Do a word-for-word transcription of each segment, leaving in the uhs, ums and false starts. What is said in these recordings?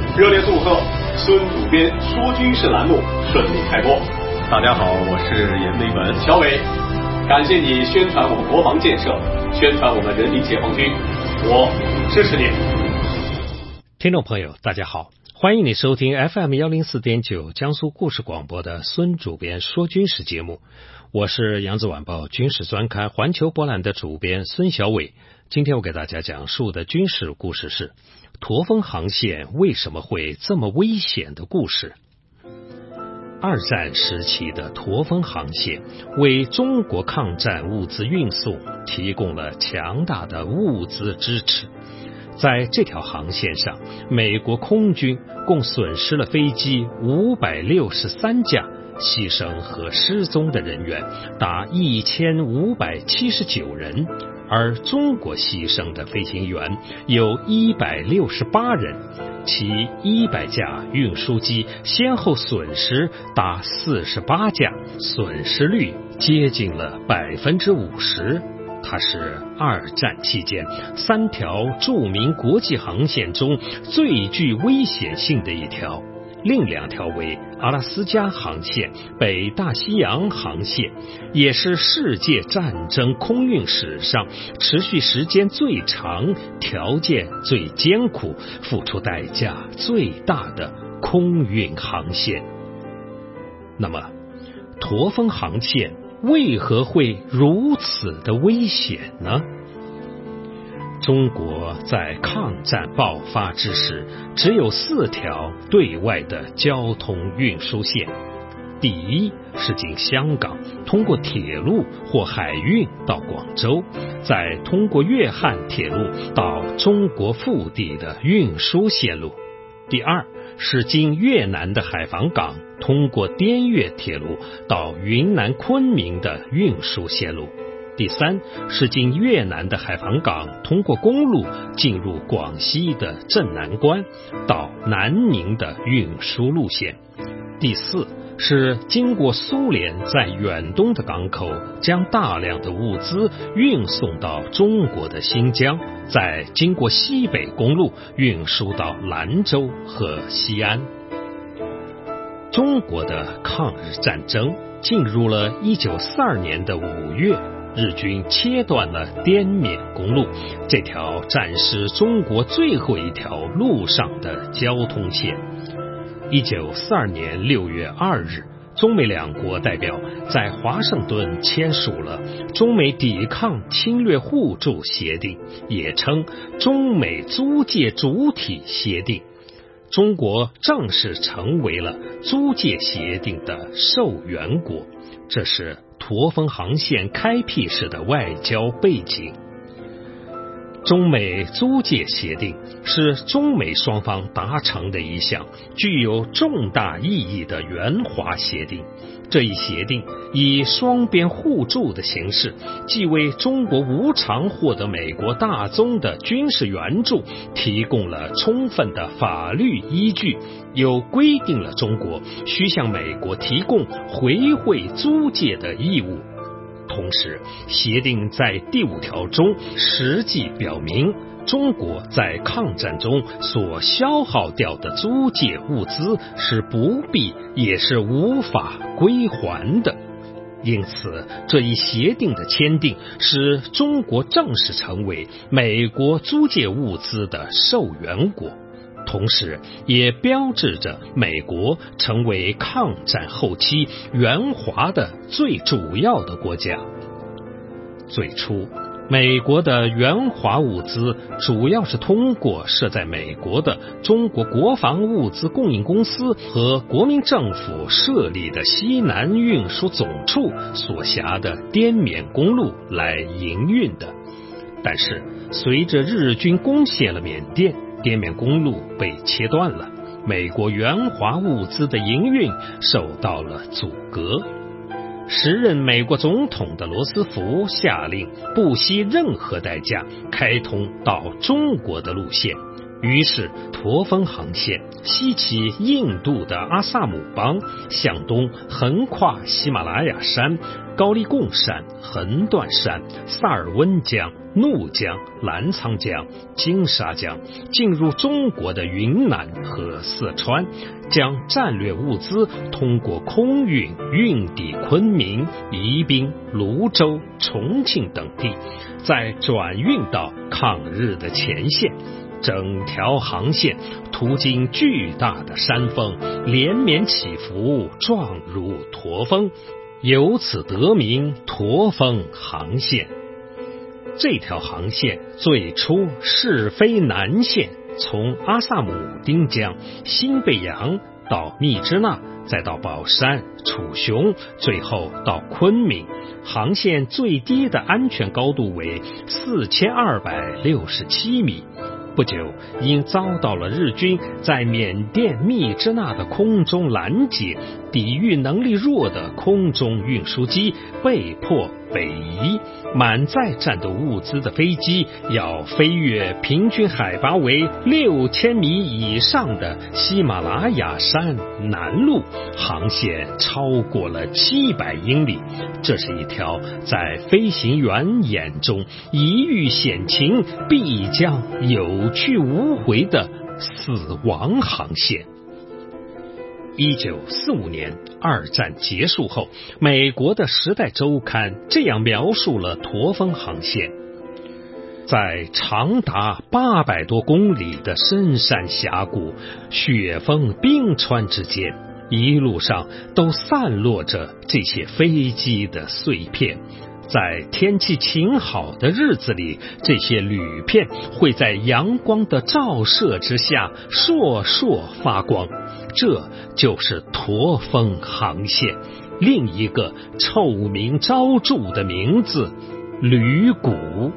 热烈祝贺孙主编说军事栏目顺利开播。 大家好，我是严飞文。 小伟，感谢你宣传我们国防建设，宣传我们人民解放军，我支持你。 听众朋友大家好，欢迎你收听 F M 一零四点九 江苏故事广播的孙主编说军事节目，我是扬子晚报军事专刊环球博览的主编孙小伟。今天我给大家讲述的军事故事是驼峰航线为什么会这么危险的故事。二战时期的驼峰航线为中国抗战物资运送提供了强大的物资支持。在这条航线上，美国空军共损失了飞机五百六十三架，牺牲和失踪的人员达一千五百七十九人，而中国牺牲的飞行员有一百六十八人，其一百架运输机先后损失达四十八架，损失率接近了百分之五十。它是二战期间三条著名国际航线中最具危险性的一条，另两条为阿拉斯加航线、北大西洋航线，也是世界战争空运史上持续时间最长、条件最艰苦、付出代价最大的空运航线。那么，驼峰航线为何会如此的危险呢？中国在抗战爆发之时，只有四条对外的交通运输线。第一是经香港通过铁路或海运到广州，再通过粤汉铁路到中国腹地的运输线路。第二是经越南的海防港通过滇越铁路到云南昆明的运输线路。第三是经越南的海防港通过公路进入广西的镇南关到南宁的运输路线。第四是经过苏联在远东的港口将大量的物资运送到中国的新疆，再经过西北公路运输到兰州和西安。中国的抗日战争进入了一九四二年的五月，日军切断了滇缅公路，这条战时中国最后一条陆上的交通线。一九四二年六月二日，中美两国代表在华盛顿签署了中美抵抗侵略互助协定，也称中美租借主体协定。中国正式成为了租借协定的受援国，这是驼峰航线开辟时的外交背景。中美租借协定是中美双方达成的一项具有重大意义的援华协定。这一协定以双边互助的形式，既为中国无偿获得美国大宗的军事援助提供了充分的法律依据，又规定了中国需向美国提供回汇租借的义务。同时，协定在第五条中实际表明，中国在抗战中所消耗掉的租借物资是不必也是无法归还的。因此，这一协定的签订使中国正式成为美国租借物资的受援国，同时也标志着美国成为抗战后期援华的最主要的国家。最初，美国的援华物资主要是通过设在美国的中国国防物资供应公司和国民政府设立的西南运输总处所辖的滇缅公路来营运的。但是，随着日军攻陷了缅甸，滇缅公路被切断了，美国援华物资的营运受到了阻隔。时任美国总统的罗斯福下令不惜任何代价开通到中国的路线， 于是驼峰航线西起印度的阿萨姆邦，向东横跨喜马拉雅山、高丽贡山、横断山、萨尔温江、怒江、澜沧江、金沙江，进入中国的云南和四川，将战略物资通过空运运抵昆明、宜宾、泸州、重庆等地，再转运到抗日的前线。整条航线途经巨大的山峰，连绵起伏，状如驼峰，由此得名驼峰航线。这条航线最初是飞南线，从阿萨姆丁江、新贝洋到密支那，再到宝山、楚雄，最后到昆明。航线最低的安全高度为四千二百六十七米。不久，因遭到了日军在缅甸密支那的空中拦截，抵御能力弱的空中运输机被迫北移。满载战斗物资的飞机要飞越平均海拔为六千米以上的喜马拉雅山南麓，航线超过了七百英里。这是一条在飞行员眼中一遇险情必将有去无回的死亡航线。一九四五年，二战结束后，美国的《时代周刊》这样描述了驼峰航线：在长达八百多公里的深山峡谷、雪峰冰川之间，一路上都散落着这些飞机的碎片。在天气晴好的日子里，这些铝片会在阳光的照射之下烁烁发光，这就是驼峰航线，另一个臭名昭著的名字——铝谷。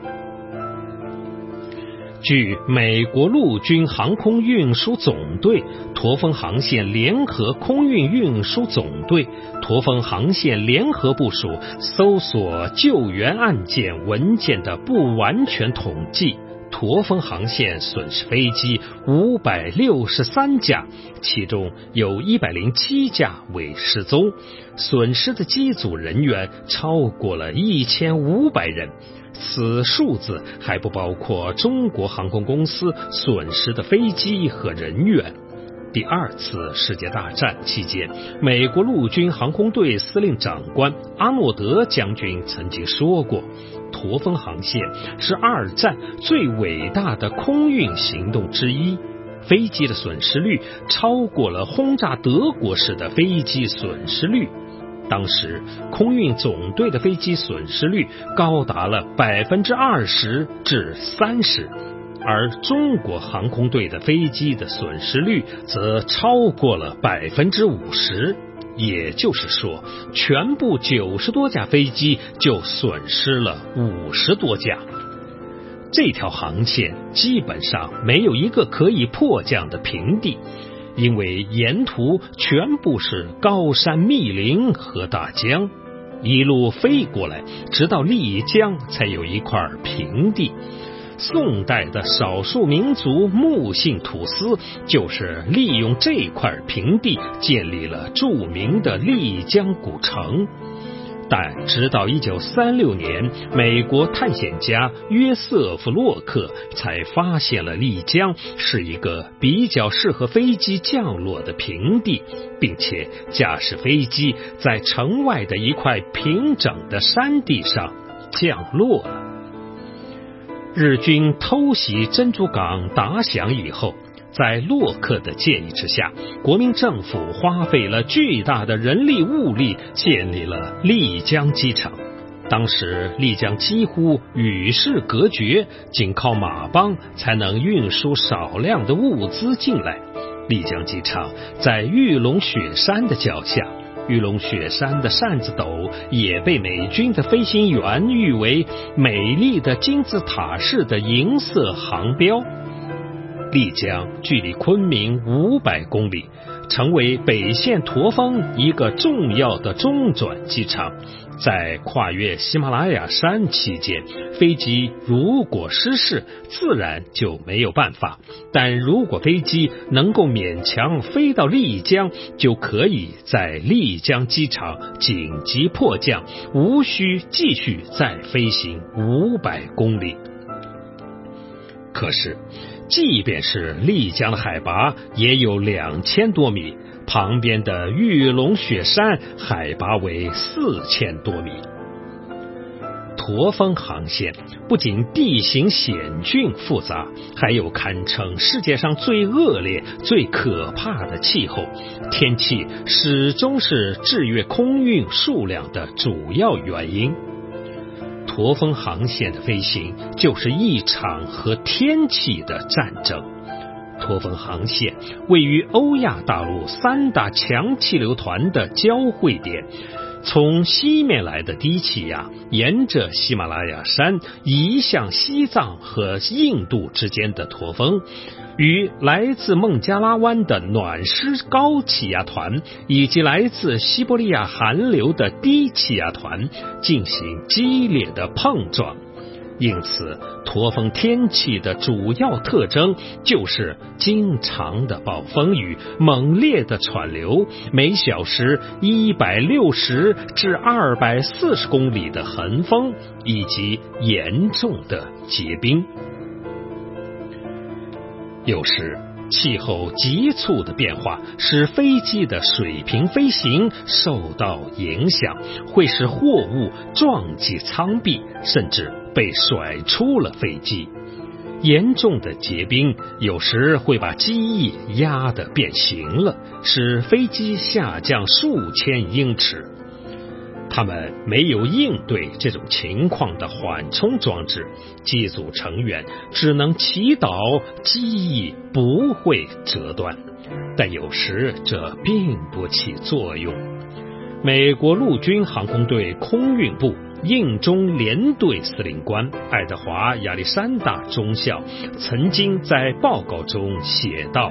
据美国陆军航空运输总队、驼峰航线联合空运运输总队、驼峰航线联合部署搜索救援案件文件的不完全统计，驼峰航线损失飞机五百六十三架，其中有一百零七架为失踪，损失的机组人员超过了一千五百人。此数字还不包括中国航空公司损失的飞机和人员。第二次世界大战期间，美国陆军航空队司令长官阿诺德将军曾经说过，驼峰航线是二战最伟大的空运行动之一，飞机的损失率超过了轰炸德国时的飞机损失率。当时空运总队的飞机损失率高达了百分之二十至三十，而中国航空队的飞机的损失率则超过了百分之五十。也就是说，全部九十多架飞机就损失了五十多架。这条航线基本上没有一个可以迫降的平地，因为沿途全部是高山密林和大江，一路飞过来，直到丽江才有一块平地。宋代的少数民族木姓土司就是利用这块平地建立了著名的丽江古城。但直到一九三六年，美国探险家约瑟夫·洛克才发现了丽江是一个比较适合飞机降落的平地，并且驾驶飞机在城外的一块平整的山地上降落了。日军偷袭珍珠港打响以后，在洛克的建议之下，国民政府花费了巨大的人力物力建立了丽江机场。当时丽江几乎与世隔绝，仅靠马帮才能运输少量的物资进来。丽江机场在玉龙雪山的脚下，玉龙雪山的扇子斗也被美军的飞行员誉为美丽的金字塔式的银色航标。丽江距离昆明五百公里， 成为北线驼峰一个重要的中转机场。在跨越喜马拉雅山期间，飞机如果失事，自然就没有办法，但如果飞机能够勉强飞到丽江，就可以在丽江机场紧急迫降，无需继续再飞行五百公里。可是即便是丽江的海拔也有两千多米，旁边的玉龙雪山海拔为四千多米。驼峰航线不仅地形险峻复杂，还有堪称世界上最恶劣、最可怕的气候，天气始终是制约空运数量的主要原因。驼峰航线的飞行就是一场和天气的战争。驼峰航线位于欧亚大陆三大强气流团的交汇点，从西面来的低气压沿着喜马拉雅山移向西藏和印度之间的驼峰，与来自孟加拉湾的暖湿高气压团以及来自西伯利亚寒流的低气压团进行激烈的碰撞。因此，驼峰天气的主要特征就是经常的暴风雨、猛烈的湍流、每小时一百六十至二百四十公里的横风，以及严重的结冰。有时气候急促的变化使飞机的水平飞行受到影响，会使货物撞击舱壁，甚至被甩出了飞机。严重的结冰有时会把机翼压得变形了，使飞机下降数千英尺。他们没有应对这种情况的缓冲装置，机组成员只能祈祷机翼不会折断，但有时这并不起作用。美国陆军航空队空运部印中联队司令官爱德华·亚历山大中校曾经在报告中写道：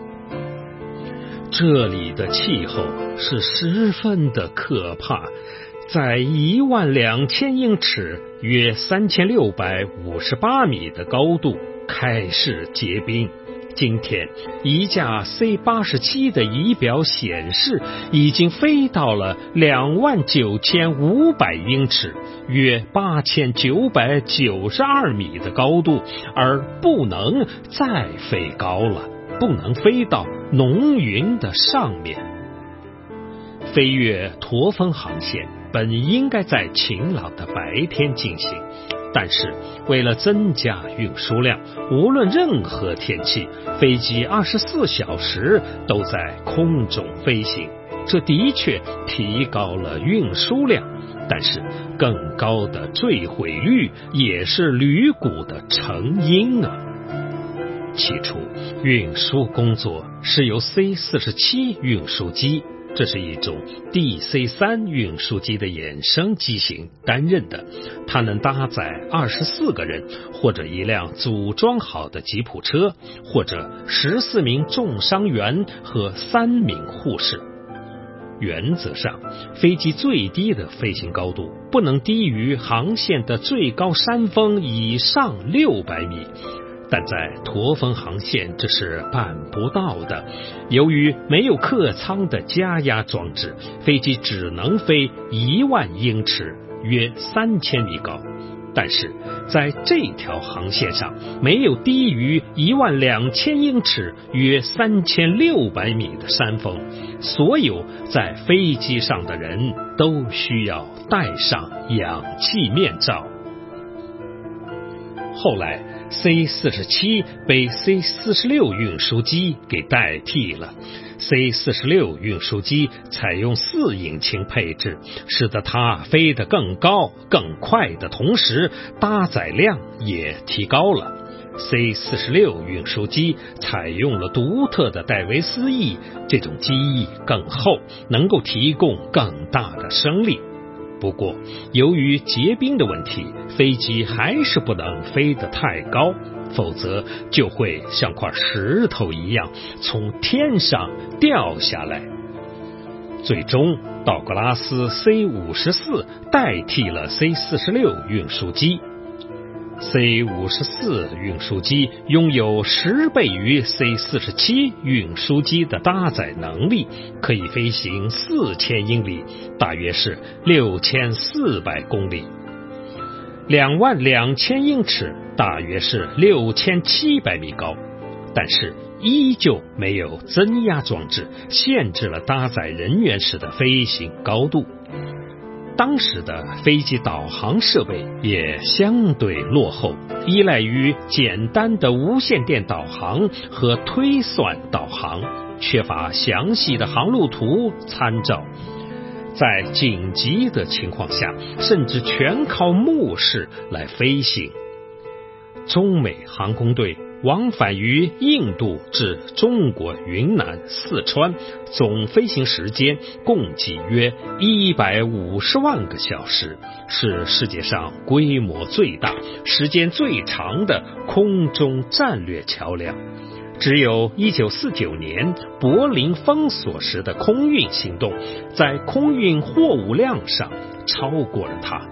这里的气候是十分的可怕，在一万两千英尺约三千六百五十八米的高度开始结冰。今天一架 C 八十七 的仪表显示已经飞到了两万九千五百英尺约八千九百九十二米的高度，而不能再飞高了，不能飞到浓云的上面。飞越驼峰航线本应该在晴朗的白天进行，但是为了增加运输量，无论任何天气，飞机二十四小时都在空中飞行。这的确提高了运输量，但是更高的坠毁率也是旅谷的成因啊。起初，运输工作是由 C 四十七 运输机，这是一种 D C 三 运输机的衍生机型担任的，它能搭载二十四个人，或者一辆组装好的吉普车，或者十四名重伤员和三名护士。原则上，飞机最低的飞行高度不能低于航线的最高山峰以上六百米。但在驼峰航线这是办不到的，由于没有客舱的加压装置，飞机只能飞一万英尺约三千米高。但是在这条航线上没有低于一万两千英尺约三千六百米的山峰，所有在飞机上的人都需要戴上氧气面罩。后来C 四十七 被 C 四十六 运输机给代替了。C 四十六 运输机采用四引擎配置，使得它飞得更高更快的同时，搭载量也提高了。C 四十六 运输机采用了独特的戴维斯翼，这种机翼更厚，能够提供更大的升力。不过由于结冰的问题，飞机还是不能飞得太高。 否则就会像块石头一样从天上掉下来。最终，道格拉斯 C 五十四 代替了 C 四十六 运输机。C 五十四 运输机拥有十倍于 C 四十七 运输机的搭载能力，可以飞行四千英里，大约是六千四百公里。两万两千英尺，大约是六千七百米高，但是依旧没有增压装置，限制了搭载人员时的飞行高度。当时的飞机导航设备也相对落后，依赖于简单的无线电导航和推算导航，缺乏详细的航路图参照。在紧急的情况下，甚至全靠目视来飞行。中美航空队往返于印度至中国云南、四川，总飞行时间共计约一百五十万个小时，是世界上规模最大、时间最长的空中战略桥梁。只有一九四九年柏林封锁时的空运行动，在空运货物量上超过了它。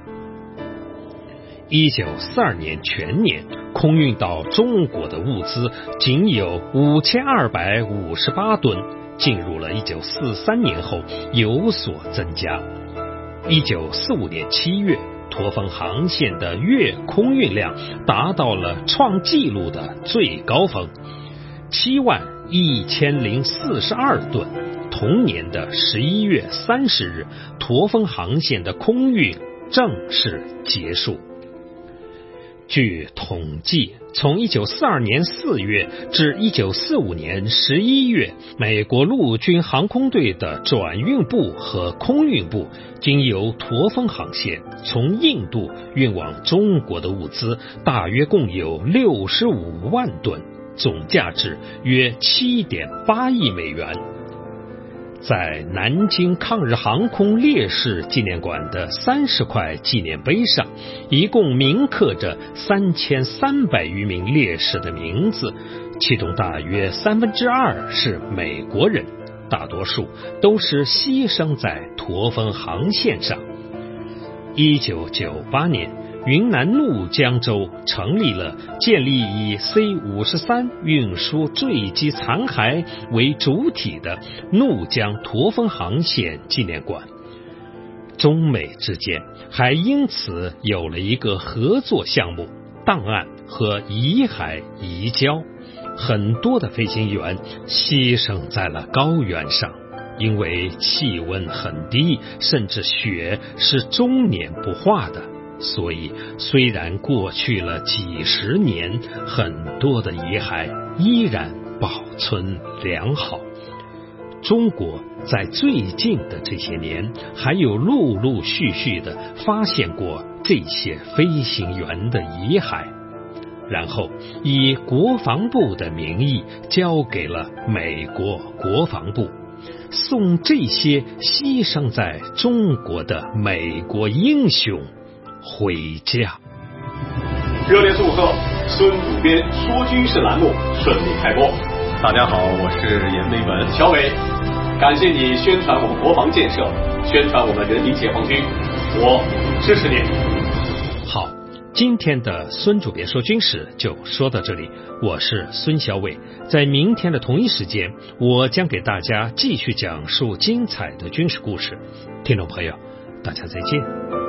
一九四二年全年空运到中国的物资仅有五千二百五十八吨，进入了一九四三年后有所增加。一九四五年七月，驼峰航线的月空运量达到了创纪录的最高峰，七万一千零四十二吨。同年的十一月三十日，驼峰航线的空运正式结束。据统计，从一九四二年四月至一九四五年十一月，美国陆军航空队的转运部和空运部经由驼峰航线从印度运往中国的物资大约共有六十五万吨，总价值约 七点八亿美元。在南京抗日航空烈士纪念馆的三十块纪念碑上，一共铭刻着三千三百余名烈士的名字，其中大约三分之二是美国人，大多数都是牺牲在驼峰航线上。一九九八年，云南怒江州成立了建立以 C 五十三 运输坠机残骸为主体的怒江驼峰航线纪念馆。中美之间还因此有了一个合作项目，档案和遗骸移交。很多的飞行员牺牲在了高原上，因为气温很低，甚至雪是终年不化的，所以虽然过去了几十年，很多的遗骸依然保存良好。中国在最近的这些年还有陆陆续续的发现过这些飞行员的遗骸，然后以国防部的名义交给了美国国防部，送这些牺牲在中国的美国英雄回家。 热烈祝贺孙主编说军事栏目顺利开播。 大家好，我是严维文。 乔伟，感谢你宣传我们国防建设，宣传我们人民解放军，我支持你。 好，今天的孙主编说军事就说到这里，我是孙小伟。在明天的同一时间，我将给大家继续讲述精彩的军事故事。听众朋友，大家再见。